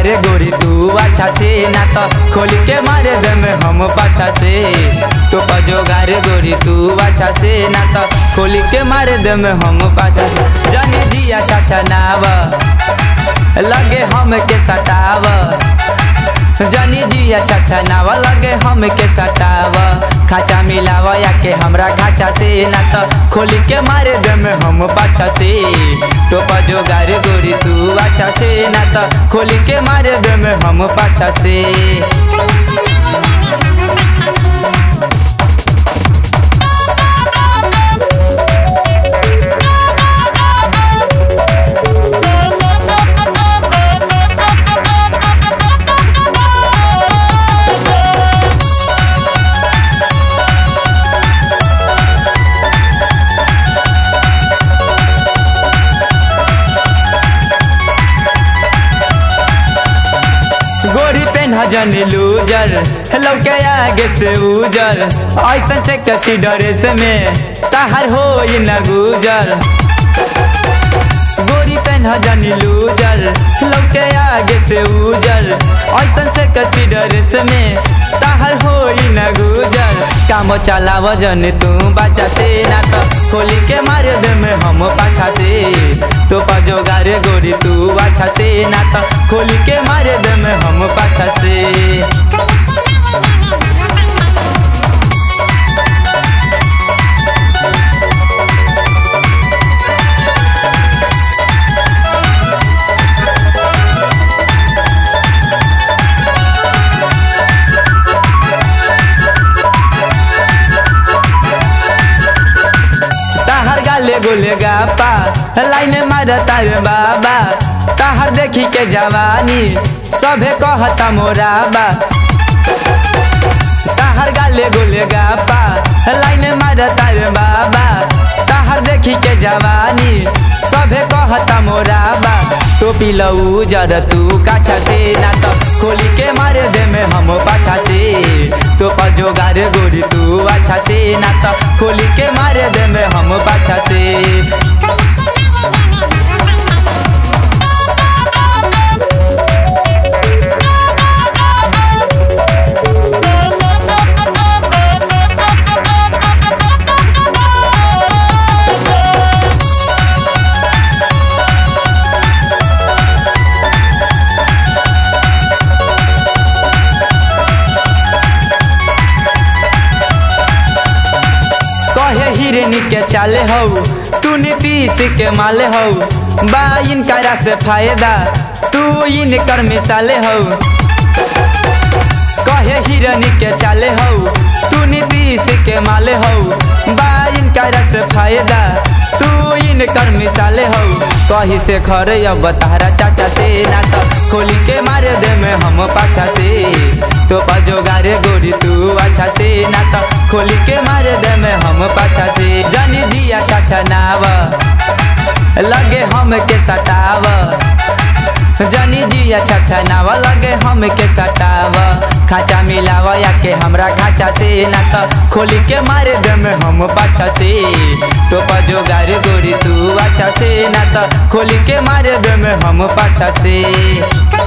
जोगारे गोरी तू अच्छा से ना तो खोल के मारे दे में हम पाछा से। तो जोगारे गोरी तू अच्छा से ना तो खोल के मारे दे में हम पाछा से। जानी दिया चाचा नाव लगे हम के सटाव, जानी दिया चाचा नाव लगे हम के सटाव। खाचा मिलाव या के हमरा खाचा से ना तो खोल के मारे दे में हम पाछा से। तो जोगारे गोरी तू अच्छा से ना तो खोल के मारे दे में हम पाछा से। गोरी पेन जन लूजर लौके आगे से उजर, ऐसा से कसी ड्रेस में तहार हो न गुजर। गोरी पेन जन लूजर लौके आगे से उजर, ऐसा से कसी ड्रेस में तहार हो न गुजर। काम चलाव जन तू बच्चा से ना तो खोली के मारे दे में हम पाछा से। तो जोगारे गोरी तू अच्छा से ना तो खोली के मारे दे में हम पाछा से। गाले गोले गापा लाइन मारता रे बाबा, तहार देखी के जवानी सभे कहता मोराबा। तहार गाले गोले गापा लाइन मारता रे बाबा, तहार देखी के जवानी सभे कहता मोराबा। तो पिलऊ जर तू काछा से ना तो खोली के मारे दे में हम पाछा से। तो जोगारे गोरी तू अच्छा से ना तो खोली के मारे दे में हम पाछा से। हिरनी के चाले हो तू नीतीश के माले हो, बा इनकरा से फायदा तू इनकर मिसाले हो। कहे हिरनी के चाले हो तू नीतीश के माले हो, बा इनकरा से फायदा तू इनकर मिसाले हो। कही से खरे अब तारा चाचा से ना तो खोली के मारे दे में हम पाछा से। तो जोगारे गोरी तू अच्छा से ना तो खोली के मारे दे में हम पाछा से। जानी दिया चाचा नाव लगे हम के सटाव, जानी दिया चाचा नाव लगे हम के सटाव। खाचा मिलाव या के हमरा खाचा से ना तो खोली के मारे दे में हम पाछा से। तो जोगारे गोरी तू अच्छा से ना तो खोली के मारे दे में हम पाछा से।